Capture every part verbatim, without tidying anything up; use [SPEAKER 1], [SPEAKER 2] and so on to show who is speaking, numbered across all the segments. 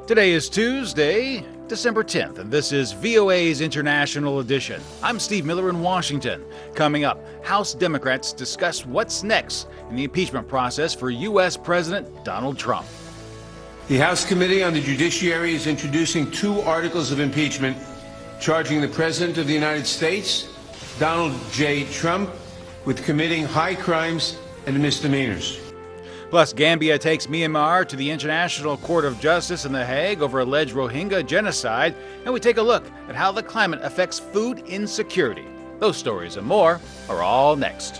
[SPEAKER 1] Today is Tuesday, December tenth, and this is V O A's International Edition. I'm Steve Miller in Washington. Coming up, House Democrats discuss what's next in the impeachment process for U S President Donald Trump.
[SPEAKER 2] The House Committee on the Judiciary is introducing two articles of impeachment charging the President of the United States, Donald J. Trump, with committing high crimes and misdemeanors.
[SPEAKER 1] Plus, Gambia takes Myanmar to the International Court of Justice in The Hague over alleged Rohingya genocide, and we take a look at how the climate affects food insecurity. Those stories and more are all next.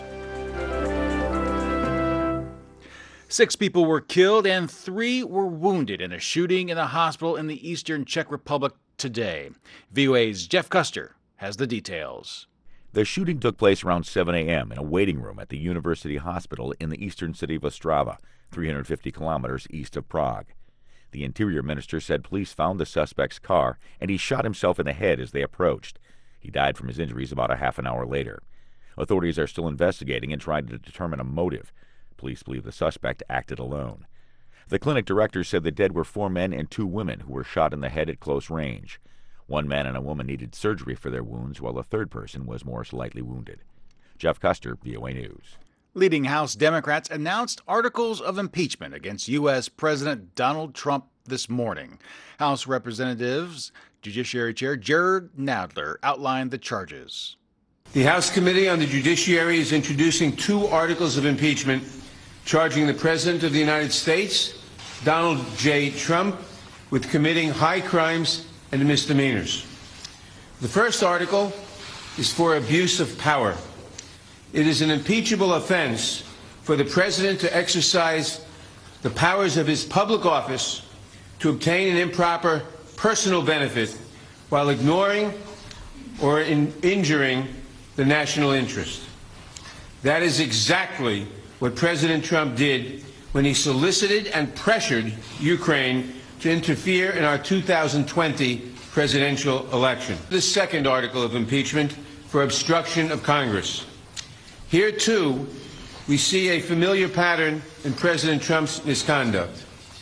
[SPEAKER 1] Six people were killed and three were wounded in a shooting in a hospital in the eastern Czech Republic today. V O A's Jeff Custer has the details.
[SPEAKER 3] The shooting took place around seven a.m. in a waiting room at the University Hospital in the eastern city of Ostrava, three hundred fifty kilometers east of Prague. The Interior Minister said police found the suspect's car and he shot himself in the head as they approached. He died from his injuries about a half an hour later. Authorities are still investigating and trying to determine a motive. Police believe the suspect acted alone. The clinic director said the dead were four men and two women who were shot in the head at close range. One man and a woman needed surgery for their wounds, while a third person was more slightly wounded. Jeff Custer, V O A News.
[SPEAKER 1] Leading House Democrats announced articles of impeachment against U S President Donald Trump this morning. House Representatives Judiciary Chair Jerrold Nadler outlined the charges.
[SPEAKER 2] The House Committee on the Judiciary is introducing two articles of impeachment charging the President of the United States, Donald J. Trump, with committing high crimes and misdemeanors. The first article is for abuse of power. It is an impeachable offense for the President to exercise the powers of his public office to obtain an improper personal benefit while ignoring or in injuring the national interest. That is exactly what President Trump did when he solicited and pressured Ukraine to interfere in our two thousand twenty presidential election. The second article of impeachment for obstruction of Congress. Here, too, we see a familiar pattern in President Trump's misconduct.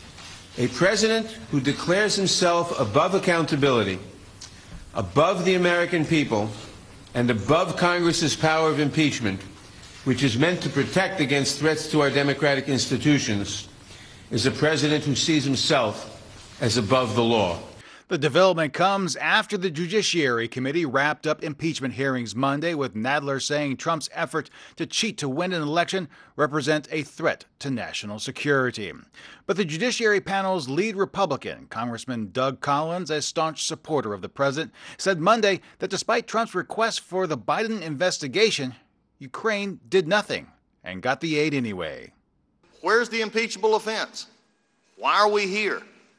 [SPEAKER 2] A president who declares himself above accountability, above the American people, and above Congress's power of impeachment, which is meant to protect against threats to our democratic institutions, is a president who sees himself as above the law.
[SPEAKER 1] The development comes after the Judiciary Committee wrapped up impeachment hearings Monday, with Nadler saying Trump's effort to cheat to win an election represent a threat to national security. But the Judiciary panel's lead Republican, Congressman Doug Collins, a staunch supporter of the president, said Monday that despite Trump's request for the Biden investigation, Ukraine did nothing and got the aid anyway.
[SPEAKER 4] Where's the impeachable offense? Why are we here?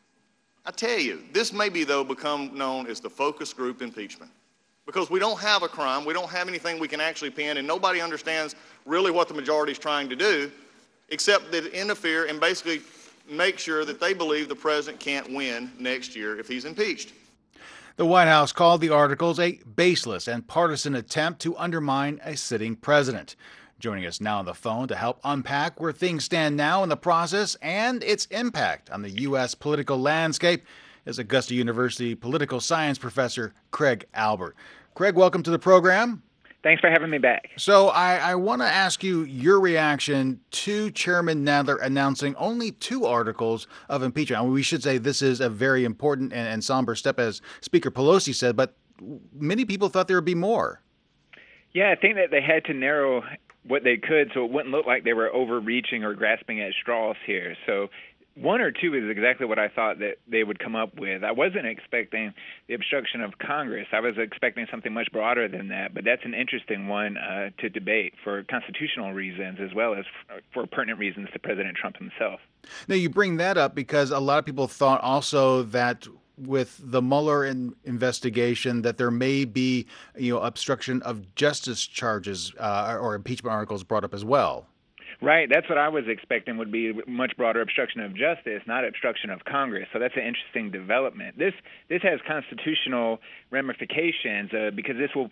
[SPEAKER 4] I tell you, this may be, though, become known as the focus group impeachment. Because we don't have a crime, we don't have anything we can actually pin, and nobody understands really what the majority is trying to do, except that interfere and basically make sure that they believe the president can't win next year if he's impeached.
[SPEAKER 1] The White House called the articles a baseless and partisan attempt to undermine a sitting president. Joining us now on the phone to help unpack where things stand now in the process and its impact on the U S political landscape is Augusta University political science professor Craig Albert. Craig, welcome to the program.
[SPEAKER 5] Thanks for having me back.
[SPEAKER 1] So I, I want to ask you your reaction to Chairman Nadler announcing only two articles of impeachment. I mean, we should say this is a very important and, and somber step, as Speaker Pelosi said, but many people thought there would be more.
[SPEAKER 5] Yeah, I think that they had to narrow what they could so it wouldn't look like they were overreaching or grasping at straws here. So one or two is exactly what I thought that they would come up with. I wasn't expecting the obstruction of Congress. I was expecting something much broader than that, but that's an interesting one uh, to debate for constitutional reasons as well as f- for pertinent reasons to President Trump himself.
[SPEAKER 1] Now, you bring that up because a lot of people thought also that with the Mueller in investigation that there may be, you know, obstruction of justice charges uh, or impeachment articles brought up as well.
[SPEAKER 5] Right. That's what I was expecting would be much broader obstruction of justice, not obstruction of Congress. So that's an interesting development. This this has constitutional ramifications uh, because this will put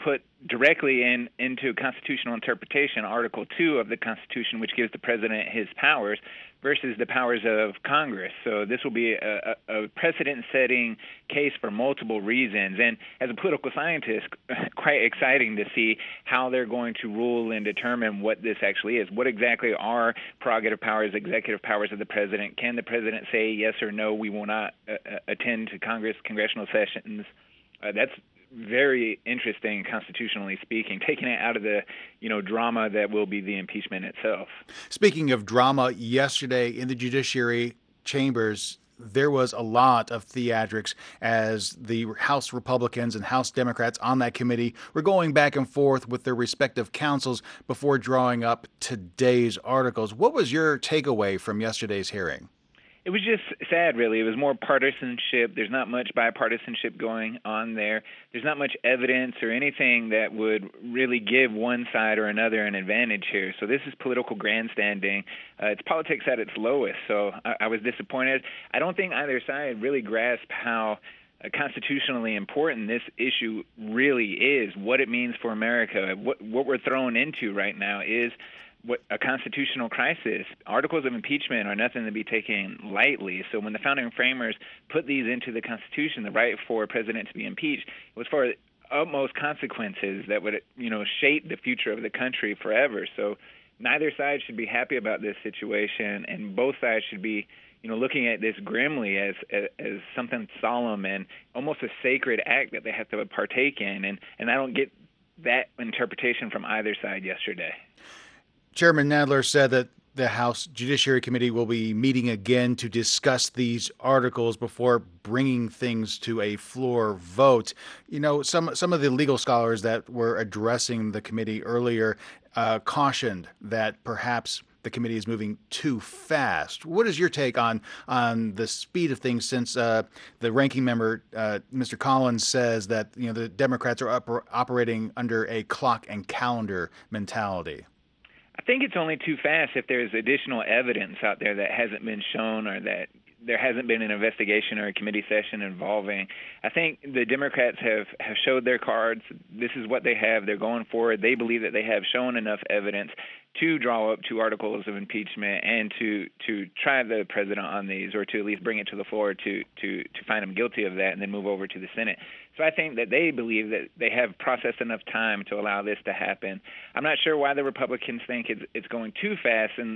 [SPEAKER 5] directly in into constitutional interpretation, Article two of the Constitution, which gives the president his powers, versus the powers of Congress. So this will be a, a precedent-setting case for multiple reasons. And as a political scientist, quite exciting to see how they're going to rule and determine what this actually is. What exactly are prerogative powers, executive powers of the president? Can the president say yes or no, we will not uh, attend to Congress congressional sessions? Uh, that's very interesting, constitutionally speaking, taking it out of the, you know, drama that will be the impeachment itself.
[SPEAKER 1] Speaking of drama, yesterday in the judiciary chambers, there was a lot of theatrics as the House Republicans and House Democrats on that committee were going back and forth with their respective counsels before drawing up today's articles. What was your takeaway from yesterday's hearing?
[SPEAKER 5] It was just sad, really. It was more partisanship. There's not much bipartisanship going on there. There's not much evidence or anything that would really give one side or another an advantage here. So this is political grandstanding. Uh, it's politics at its lowest. So I, I was disappointed. I don't think either side really grasped how uh, constitutionally important this issue really is, what it means for America. What, what we're thrown into right now is what a constitutional crisis. Articles of impeachment are nothing to be taken lightly. So when the founding framers put these into the Constitution, the right for a president to be impeached, it was for utmost consequences that would, you know, shape the future of the country forever. So neither side should be happy about this situation, and both sides should be, you know, looking at this grimly as, as as something solemn and almost a sacred act that they have to partake in. And, and I don't get that interpretation from either side yesterday.
[SPEAKER 1] Chairman Nadler said that the House Judiciary Committee will be meeting again to discuss these articles before bringing things to a floor vote. You know, some some of the legal scholars that were addressing the committee earlier uh, cautioned that perhaps the committee is moving too fast. What is your take on on the speed of things, since uh, the ranking member, uh, Mister Collins, says that, you know, the Democrats are oper- operating under a clock and calendar mentality?
[SPEAKER 5] I think it's only too fast if there's additional evidence out there that hasn't been shown, or that there hasn't been an investigation or a committee session involving. I think the Democrats have, have showed their cards. This is what they have. They're going forward. They believe that they have shown enough evidence to draw up two articles of impeachment and to to try the president on these, or to at least bring it to the floor to to to find him guilty of that and then move over to the Senate. So I think that they believe that they have processed enough time to allow this to happen. I'm not sure why the Republicans think it's it's going too fast, and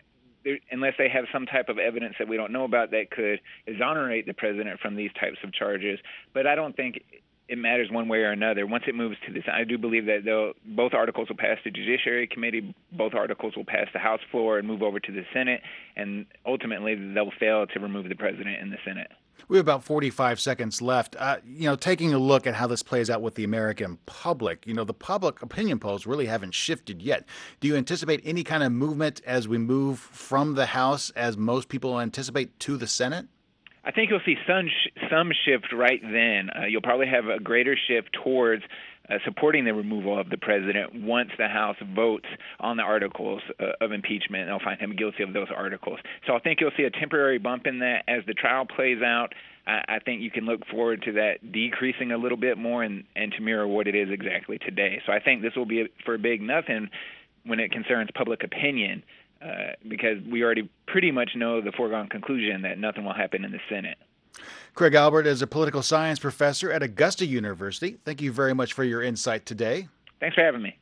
[SPEAKER 5] unless they have some type of evidence that we don't know about that could exonerate the president from these types of charges. But I don't think it matters one way or another. Once it moves to this, I do believe that they'll, both articles will pass the Judiciary Committee, both articles will pass the House floor and move over to the Senate, and ultimately they'll fail to remove the president in the Senate.
[SPEAKER 1] We have about forty-five seconds left. Uh, you know, taking a look at how this plays out with the American public, you know, the public opinion polls really haven't shifted yet. Do you anticipate any kind of movement as we move from the House, as most people anticipate, to the Senate?
[SPEAKER 5] I think you'll see some sh- some shift right then. Uh, you'll probably have a greater shift towards uh, supporting the removal of the president once the House votes on the articles uh, of impeachment, and they'll find him guilty of those articles. So I think you'll see a temporary bump in that as the trial plays out. I, I think you can look forward to that decreasing a little bit more, and, and to mirror what it is exactly today. So I think this will be a, for a big nothing when it concerns public opinion. Uh, because we already pretty much know the foregone conclusion that nothing will happen in the Senate.
[SPEAKER 1] Craig Albert is a political science professor at Augusta University. Thank you very much for your insight today.
[SPEAKER 5] Thanks for having me.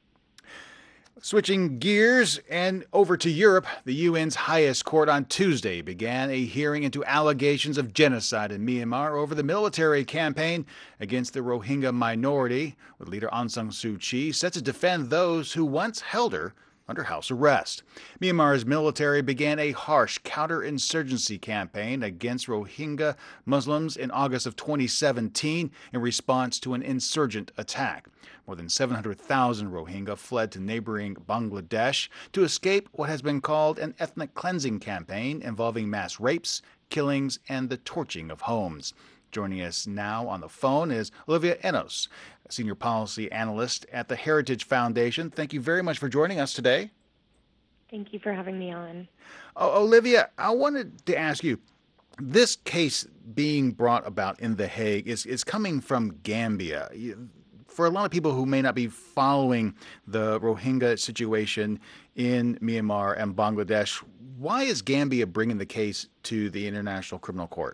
[SPEAKER 1] Switching gears and over to Europe, the U N's highest court on Tuesday began a hearing into allegations of genocide in Myanmar over the military campaign against the Rohingya minority, with leader Aung San Suu Kyi set to defend those who once held her under house arrest. Myanmar's military began a harsh counterinsurgency campaign against Rohingya Muslims in August of twenty seventeen in response to an insurgent attack. More than seven hundred thousand Rohingya fled to neighboring Bangladesh to escape what has been called an ethnic cleansing campaign involving mass rapes, killings, and the torching of homes. Joining us now on the phone is Olivia Enos, a senior policy analyst at the Heritage Foundation. Thank you very much for joining us today.
[SPEAKER 6] Thank you for having me on.
[SPEAKER 1] Oh, Olivia, I wanted to ask you, this case being brought about in The Hague is, is coming from Gambia. for a lot of people who may not be following the Rohingya situation in Myanmar and Bangladesh, why is Gambia bringing the case to the International Criminal Court?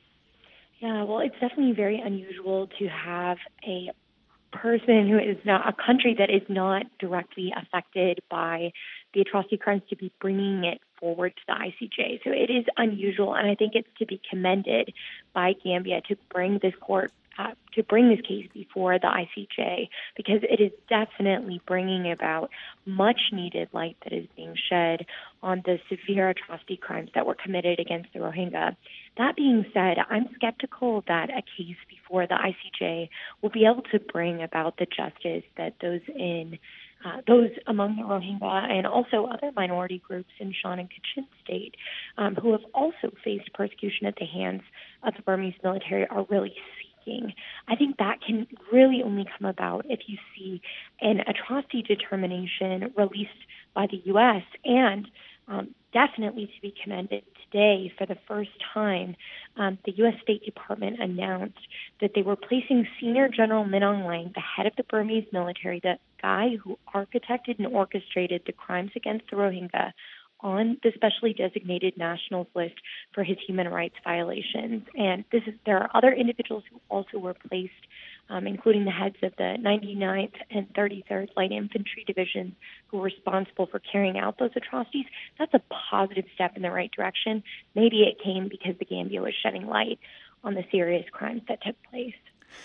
[SPEAKER 6] Yeah, well, it's definitely very unusual to have a person who is not a country that is not directly affected by the atrocity crimes to be bringing it forward to the I C J. So it is unusual, and I think it's to be commended by Gambia to bring this court uh, to bring this case before the I C J, because it is definitely bringing about much needed light that is being shed on the severe atrocity crimes that were committed against the Rohingya. That being said, I'm skeptical that a case before the I C J will be able to bring about the justice that those in uh, those among the Rohingya and also other minority groups in Shan and Kachin state um, who have also faced persecution at the hands of the Burmese military are really seeking. I think that can really only come about if you see an atrocity determination released by the U S and um, definitely to be commended today, for the first time, um, the U S State Department announced that they were placing Senior General Min Aung Hlaing, the head of the Burmese military, the guy who architected and orchestrated the crimes against the Rohingya, on the specially designated nationals list for his human rights violations. And this is there are other individuals who also were placed, um, including the heads of the ninety-ninth and thirty-third Light Infantry Divisions, who were responsible for carrying out those atrocities. That's a positive step in the right direction. Maybe it came because the Gambia was shedding light on the serious crimes that took place.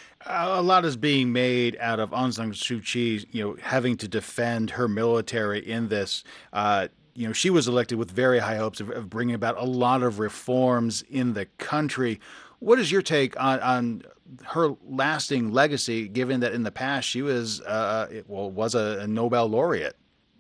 [SPEAKER 1] A lot is being made out of Aung San Suu Kyi, you know, having to defend her military in this. Uh, You know, she was elected with very high hopes of, of bringing about a lot of reforms in the country. What is your take on, on her lasting legacy, given that in the past she was, uh, well, was a, a Nobel laureate?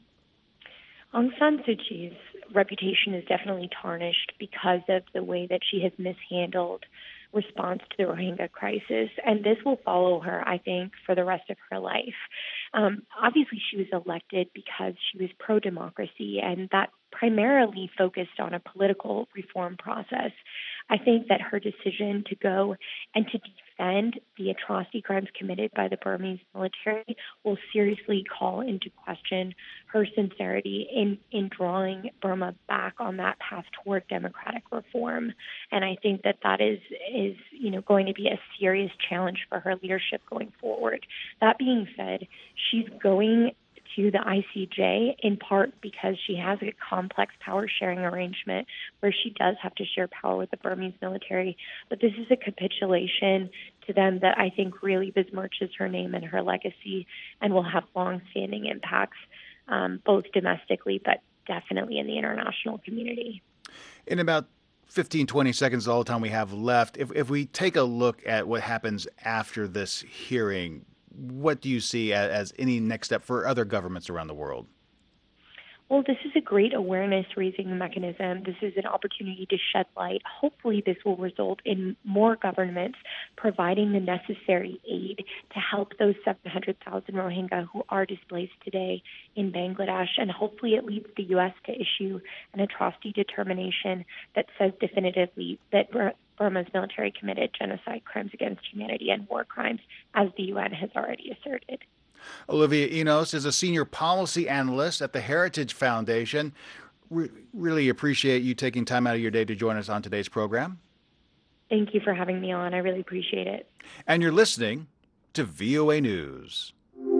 [SPEAKER 6] Aung San Suu Kyi's reputation is definitely tarnished because of the way that she has mishandled response to the Rohingya crisis, and this will follow her, I think, for the rest of her life. Um, obviously, she was elected because she was pro-democracy, and that primarily focused on a political reform process. I think that her decision to go and to defend the atrocity crimes committed by the Burmese military will seriously call into question her sincerity in, in drawing Burma back on that path toward democratic reform. And I think that that is, is you know, going to be a serious challenge for her leadership going forward. That being said, she's going to the I C J in part because she has a complex power-sharing arrangement where she does have to share power with the Burmese military. But this is a capitulation to them that I think really besmirches her name and her legacy and will have long-standing impacts, um, both domestically but definitely in the international community.
[SPEAKER 1] In about fifteen, twenty seconds, all the time we have left, if, if we take a look at what happens after this hearing, what do you see as, as any next step for other governments around the world?
[SPEAKER 6] Well, this is a great awareness-raising mechanism. This is an opportunity to shed light. Hopefully, this will result in more governments providing the necessary aid to help those seven hundred thousand Rohingya who are displaced today in Bangladesh. And hopefully, it leads the U S to issue an atrocity determination that says definitively that Burma's military committed genocide, crimes against humanity, and war crimes, as the U N has already asserted.
[SPEAKER 1] Olivia Enos is a senior policy analyst at the Heritage Foundation. Re- really appreciate you taking time out of your day to join us on today's program.
[SPEAKER 6] Thank you for having me on. I really appreciate it.
[SPEAKER 1] And you're listening to V O A News.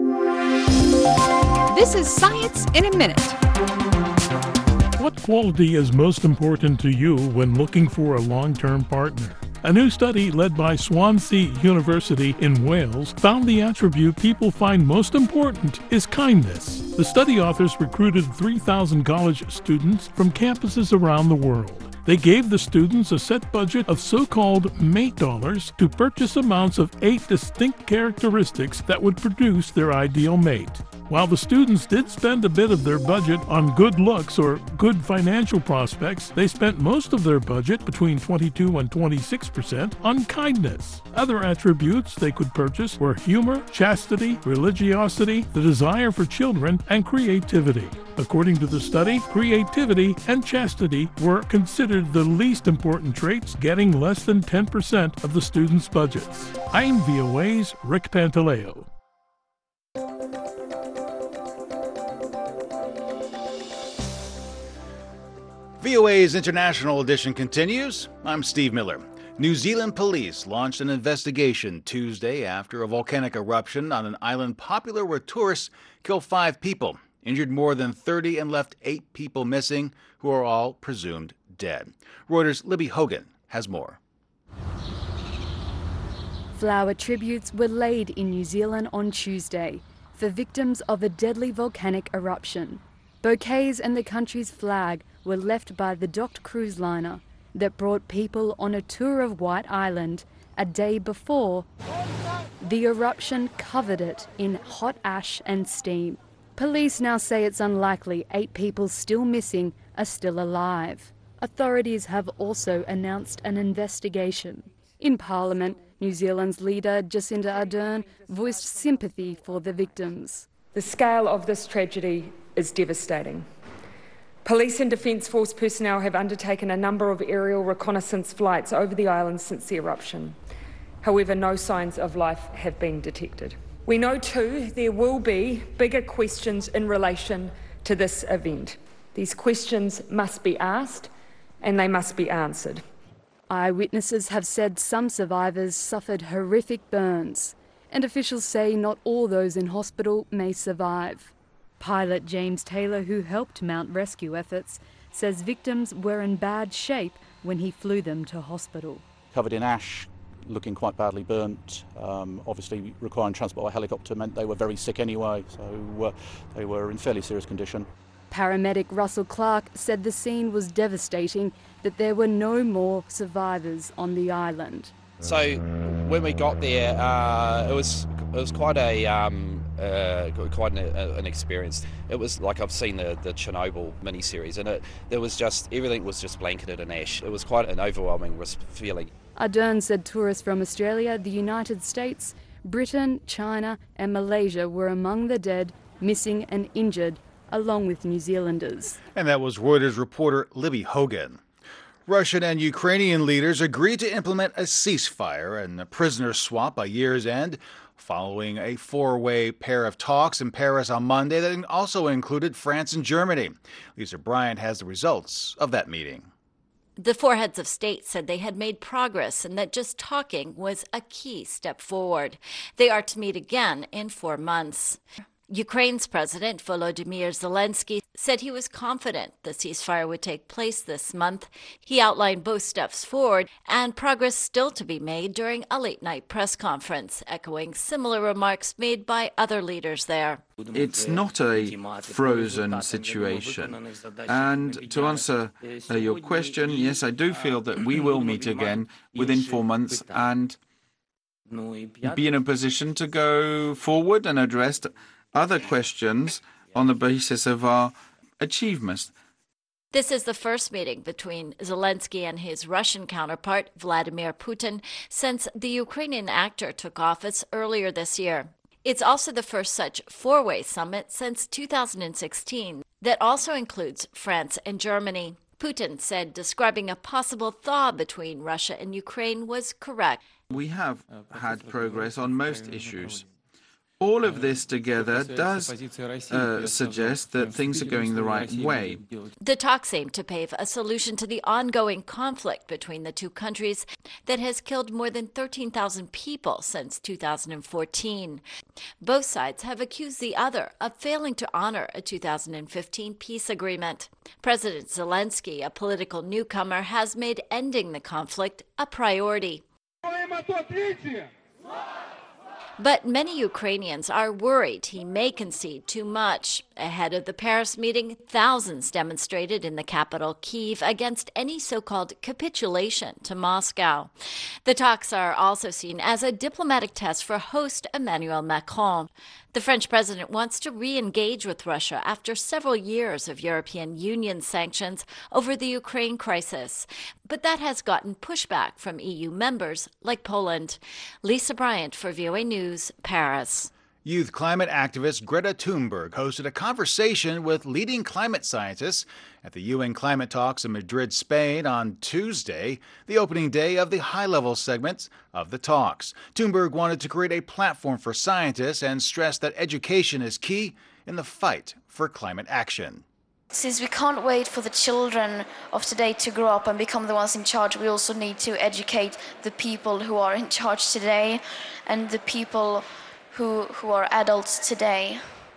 [SPEAKER 7] This is Science in a Minute.
[SPEAKER 8] What quality is most important to you when looking for a long-term partner? A new study led by Swansea University in Wales found the attribute people find most important is kindness. The study authors recruited three thousand college students from campuses around the world. They gave the students a set budget of so-called mate dollars to purchase amounts of eight distinct characteristics that would produce their ideal mate. While the students did spend a bit of their budget on good looks or good financial prospects, they spent most of their budget, between twenty-two and twenty-six percent, on kindness. Other attributes they could purchase were humor, chastity, religiosity, the desire for children, and creativity. According to the study, creativity and chastity were considered the least important traits, getting less than ten percent of the students' budgets. I'm V O A's Rick Pantaleo.
[SPEAKER 1] V O A's International Edition continues. I'm Steve Miller. New Zealand police launched an investigation Tuesday after a volcanic eruption on an island popular where tourists killed five people, injured more than thirty, and left eight people missing, who are all presumed dead. Reuters' Libby Hogan has more.
[SPEAKER 9] Flower tributes were laid in New Zealand on Tuesday for victims of a deadly volcanic eruption. Bouquets and the country's flag were left by the docked cruise liner that brought people on a tour of White Island a day before the eruption covered it in hot ash and steam. Police now say it's unlikely eight people still missing are still alive. Authorities have also announced an investigation. In Parliament, New Zealand's leader Jacinda Ardern voiced sympathy for the victims.
[SPEAKER 10] The scale of this tragedy is devastating. Police and Defence Force personnel have undertaken a number of aerial reconnaissance flights over the island since the eruption. However, no signs of life have been detected. We know too there will be bigger questions in relation to this event. These questions must be asked and they must be answered.
[SPEAKER 9] Eyewitnesses have said some survivors suffered horrific burns, and officials say not all those in hospital may survive. Pilot James Taylor, who helped mount rescue efforts, says victims were in bad shape when he flew them to hospital.
[SPEAKER 11] Covered in ash, looking quite badly burnt, um, obviously requiring transport by helicopter meant they were very sick anyway, so uh, they were in fairly serious condition.
[SPEAKER 9] Paramedic Russell Clark said the scene was devastating, that there were no more survivors on the island.
[SPEAKER 12] So when we got there, uh, it was it was quite a um, uh, quite an, an experience. It was like I've seen the, the Chernobyl miniseries, and it there was just everything was just blanketed in ash. It was quite an overwhelming feeling.
[SPEAKER 9] Ardern said tourists from Australia, the United States, Britain, China, and Malaysia were among the dead, missing, and injured, along with New Zealanders.
[SPEAKER 1] And that was Reuters reporter Libby Hogan. Russian and Ukrainian leaders agreed to implement a ceasefire and a prisoner swap by year's end, following a four-way pair of talks in Paris on Monday that also included France and Germany. Lisa Bryant has the results of that meeting.
[SPEAKER 13] The four heads of state said they had made progress and that just talking was a key step forward. They are to meet again in four months. Ukraine's President Volodymyr Zelensky said he was confident the ceasefire would take place this month. He outlined both steps forward and progress still to be made during a late-night press conference, echoing similar remarks made by other leaders there.
[SPEAKER 14] It's not a frozen situation. And to answer uh, your question, yes, I do feel that we will meet again within four months and be in a position to go forward and address other questions on the basis of our achievements.
[SPEAKER 13] This is the first meeting between Zelensky and his Russian counterpart, Vladimir Putin, since the Ukrainian actor took office earlier this year. It's also the first such four-way summit since two thousand sixteen that also includes France and Germany. Putin said describing a possible thaw between Russia and Ukraine was correct.
[SPEAKER 14] We have had progress on most issues. All of this together does uh, suggest that things are going the right way.
[SPEAKER 13] The talks aim to pave a solution to the ongoing conflict between the two countries that has killed more than thirteen thousand people since two thousand fourteen. Both sides have accused the other of failing to honor a two thousand fifteen peace agreement. President Zelensky, a political newcomer, has made ending the conflict a priority. But many Ukrainians are worried he may concede too much. Ahead of the Paris meeting, thousands demonstrated in the capital, Kyiv, against any so-called capitulation to Moscow. The talks are also seen as a diplomatic test for host Emmanuel Macron. The French president wants to re-engage with Russia after several years of European Union sanctions over the Ukraine crisis. But that has gotten pushback from E U members like Poland. Lisa Bryant for V O A News, Paris.
[SPEAKER 1] Youth climate activist Greta Thunberg hosted a conversation with leading climate scientists at the U N climate talks in Madrid, Spain on Tuesday, the opening day of the high-level segments of the talks. Thunberg wanted to create a platform for scientists and stressed that education is key in the fight for climate action.
[SPEAKER 15] Since we can't wait for the children of today to grow up and become the ones in charge, we also need to educate the people who are in charge today and the people who, who are adults today.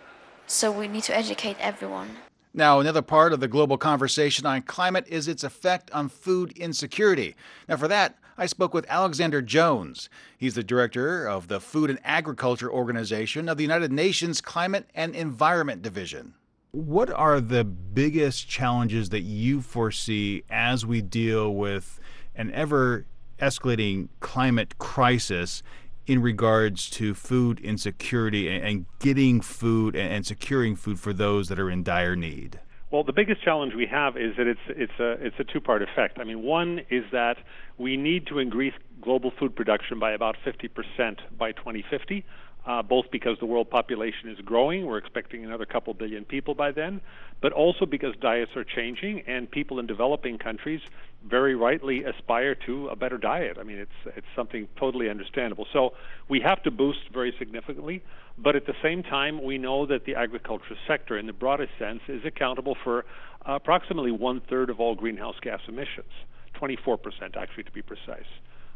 [SPEAKER 15] So we need to educate everyone.
[SPEAKER 1] Now, another part of the global conversation on climate is its effect on food insecurity. Now, for that, I spoke with Alexander Jones. He's the director of the Food and Agriculture Organization of the United Nations Climate and Environment Division. What are the biggest challenges that you foresee as we deal with an ever-escalating climate crisis in regards to food insecurity and getting food and securing food for those that are in dire need?
[SPEAKER 16] Well, the biggest challenge we have is that it's it's a it's a two-part effect. I mean, one is that we need to increase global food production by about fifty percent by twenty fifty. Uh, both because the world population is growing, we're expecting another couple billion people by then, but also because diets are changing and people in developing countries very rightly aspire to a better diet. I mean, it's it's something totally understandable. So we have to boost very significantly, but at the same time, we know that the agriculture sector, in the broadest sense, is accountable for uh, approximately one-third of all greenhouse gas emissions, twenty-four percent actually to be precise.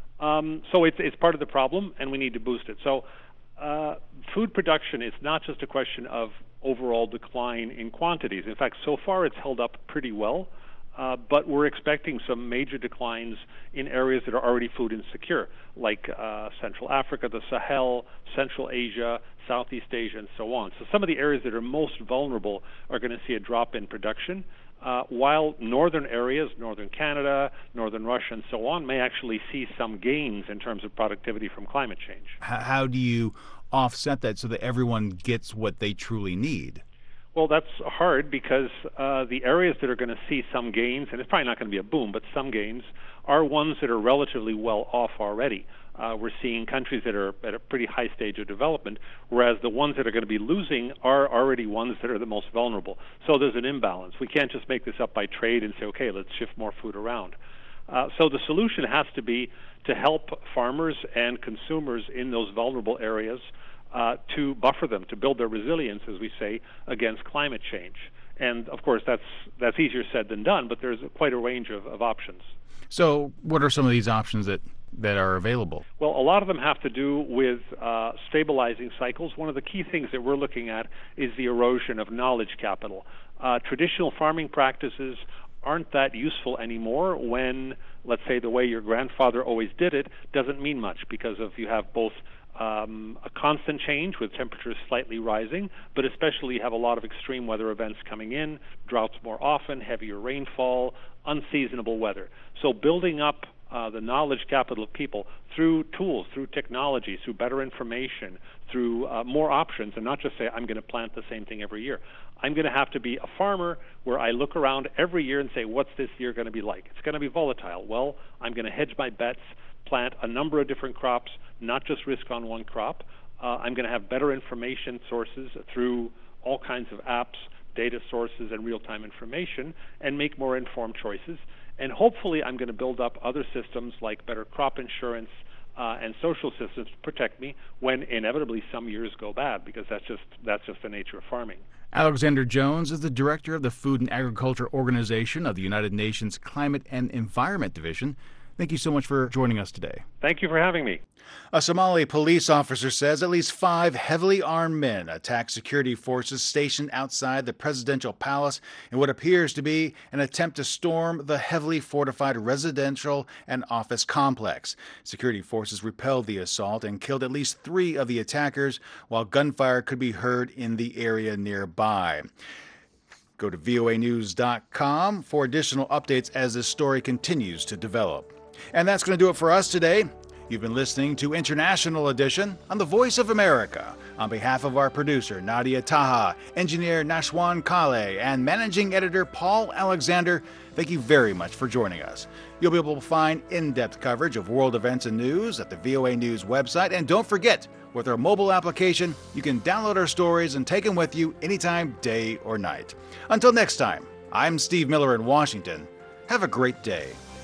[SPEAKER 16] Um, so it's, it's part of the problem, and we need to boost it. So Uh, food production is not just a question of overall decline in quantities. In fact, so far it's held up pretty well, uh, but we're expecting some major declines in areas that are already food insecure, like uh, Central Africa, the Sahel, Central Asia, Southeast Asia, and so on. So some of the areas that are most vulnerable are going to see a drop in production, uh, while northern areas, northern Canada, northern Russia, and so on, may actually see some gains in terms of productivity from climate change.
[SPEAKER 1] How do you offset that so that everyone gets what they truly need?
[SPEAKER 16] Well, that's hard because uh, the areas that are going to see some gains, and it's probably not going to be a boom, but some gains, are ones that are relatively well off already. Uh, we're seeing countries that are at a pretty high stage of development, whereas the ones that are going to be losing are already ones that are the most vulnerable. So there's an imbalance. We can't just make this up by trade and say, okay, let's shift more food around. Uh, so the solution has to be to help farmers and consumers in those vulnerable areas uh, to buffer them, to build their resilience, as we say, against climate change. And, of course, that's that's easier said than done, but there's quite a range of, of options.
[SPEAKER 1] So what are some of these options that, that are available?
[SPEAKER 16] Well, a lot of them have to do with uh, stabilizing cycles. One of the key things that we're looking at is the erosion of knowledge capital. Uh, traditional farming practices aren't that useful anymore when, let's say, the way your grandfather always did it doesn't mean much because of you have both um, a constant change with temperatures slightly rising, but especially you have a lot of extreme weather events coming in, droughts more often, heavier rainfall, unseasonable weather. So building up uh, the knowledge capital of people through tools, through technology, through better information, through uh, more options, and not just say, I'm going to plant the same thing every year. I'm going to have to be a farmer where I look around every year and say, what's this year going to be like? It's going to be volatile. Well, I'm going to hedge my bets, plant a number of different crops, not just risk on one crop. Uh, I'm going to have better information sources through all kinds of apps, data sources, and real-time information, and make more informed choices. And hopefully I'm going to build up other systems like better crop insurance uh, and social systems to protect me when inevitably some years go bad, because that's just that's just the nature of farming.
[SPEAKER 1] Alexander Jones is the director of the Food and Agriculture Organization of the United Nations Climate and Environment Division. Thank you so much for joining us today.
[SPEAKER 16] Thank you for having me.
[SPEAKER 1] A Somali police officer says at least five heavily armed men attacked security forces stationed outside the presidential palace in what appears to be an attempt to storm the heavily fortified residential and office complex. Security forces repelled the assault and killed at least three of the attackers, while gunfire could be heard in the area nearby. Go to V O A news dot com for additional updates as this story continues to develop. And that's going to do it for us today. You've been listening to International Edition on the Voice of America. On behalf of our producer, Nadia Taha, engineer Nashwan Kale, and managing editor Paul Alexander, thank you very much for joining us. You'll be able to find in-depth coverage of world events and news at the V O A News website. And don't forget, with our mobile application, you can download our stories and take them with you anytime, day or night. Until next time, I'm Steve Miller in Washington. Have a great day.